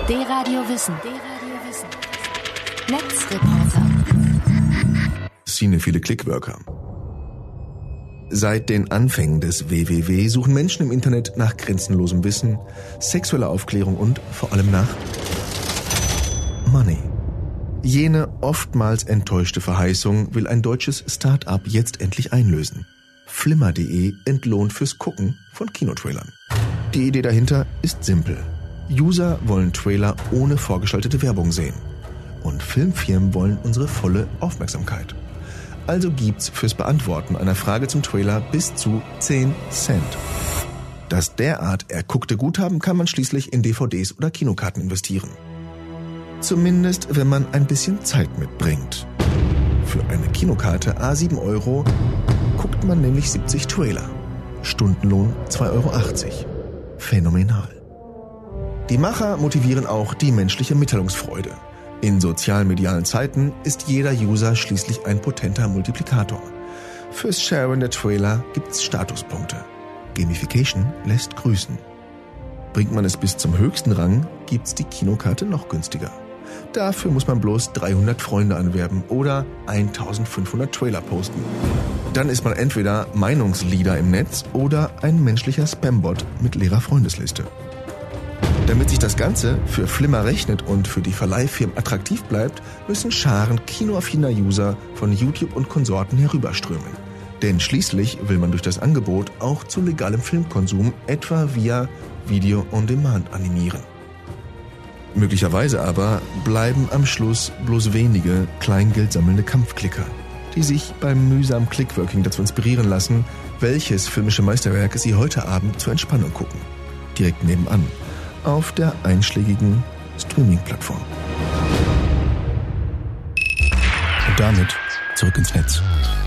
D-Radio Wissen. Netzreporter. Cinephile Clickworker. Seit den Anfängen des WWW suchen Menschen im Internet nach grenzenlosem Wissen, sexueller Aufklärung und vor allem nach Money. Jene oftmals enttäuschte Verheißung will ein deutsches Start-up jetzt endlich einlösen. Flimmer.de entlohnt fürs Gucken von Kinotrailern. Die Idee dahinter ist simpel. User wollen Trailer ohne vorgeschaltete Werbung sehen. Und Filmfirmen wollen unsere volle Aufmerksamkeit. Also gibt's fürs Beantworten einer Frage zum Trailer bis zu 10 Cent. Das derart erguckte Guthaben kann man schließlich in DVDs oder Kinokarten investieren. Zumindest, wenn man ein bisschen Zeit mitbringt. Für eine Kinokarte à 7 Euro guckt man nämlich 70 Trailer. Stundenlohn 2,80 Euro. Phänomenal. Die Macher motivieren auch die menschliche Mitteilungsfreude. In sozialmedialen Zeiten ist jeder User schließlich ein potenter Multiplikator. Fürs Sharen der Trailer gibt's Statuspunkte. Gamification lässt grüßen. Bringt man es bis zum höchsten Rang, gibt's die Kinokarte noch günstiger. Dafür muss man bloß 300 Freunde anwerben oder 1500 Trailer posten. Dann ist man entweder Meinungsleader im Netz oder ein menschlicher Spambot mit leerer Freundesliste. Damit sich das Ganze für Flimmer rechnet und für die Verleihfirmen attraktiv bleibt, müssen Scharen kinoaffiner User von YouTube und Konsorten herüberströmen. Denn schließlich will man durch das Angebot auch zu legalem Filmkonsum etwa via Video on Demand animieren. Möglicherweise aber bleiben am Schluss bloß wenige Kleingeld sammelnde Kampfklicker, die sich beim mühsamen Clickworking dazu inspirieren lassen, welches filmische Meisterwerk sie heute Abend zur Entspannung gucken. Direkt nebenan. Auf der einschlägigen Streaming-Plattform. Und damit zurück ins Netz.